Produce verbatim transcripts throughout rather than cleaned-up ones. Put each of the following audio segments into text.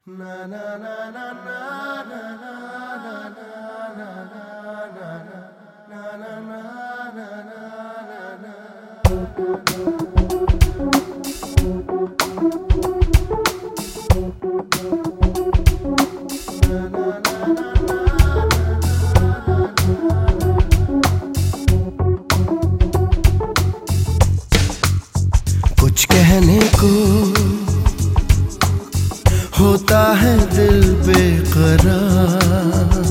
कुछ कहने को होता है दिल बेकरार,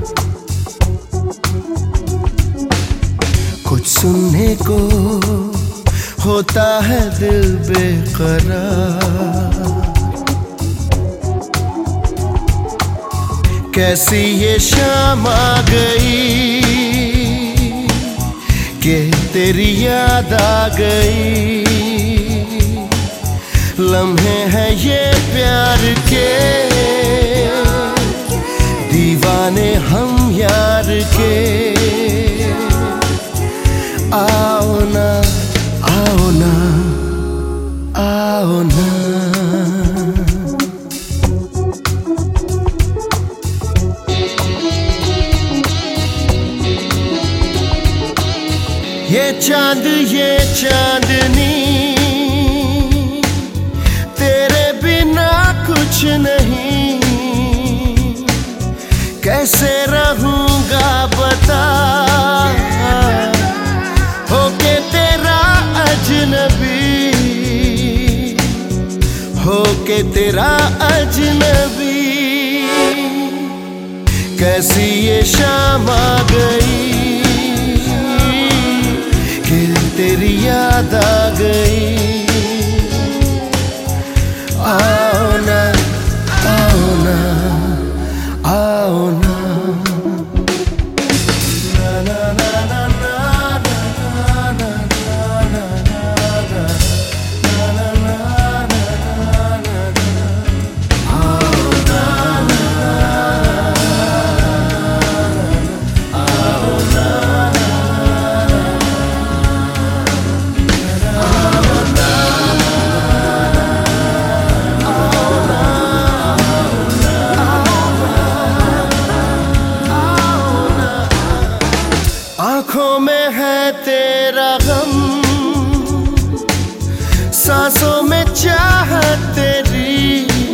कुछ सुनने को होता है दिल बेकरार। कैसी ये शाम आ गई कि तेरी याद आ गई। लम्हे हैं ये प्यार के, दीवाने हम यार के। आओ ना आओ ना आओ ना, ये चांद ये चांदनी कुछ नहीं, कैसे रहूंगा बता होके तेरा अजनबी, होके तेरा अजनबी। कैसी ये शाम आ गई कि तेरी याद आ गई। आओ ना आओ ना आओ ना, आँखों में है तेरा गम, सांसों में चाहत तेरी।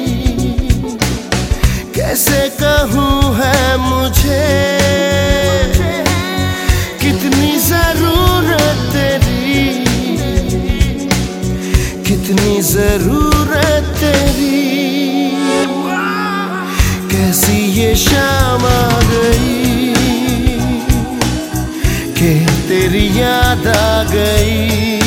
कैसे कहूँ है मुझे कितनी जरूरत तेरी, कितनी जरूरत तेरी। कैसी ये शाम आ गई कि तेरी याद आ गई।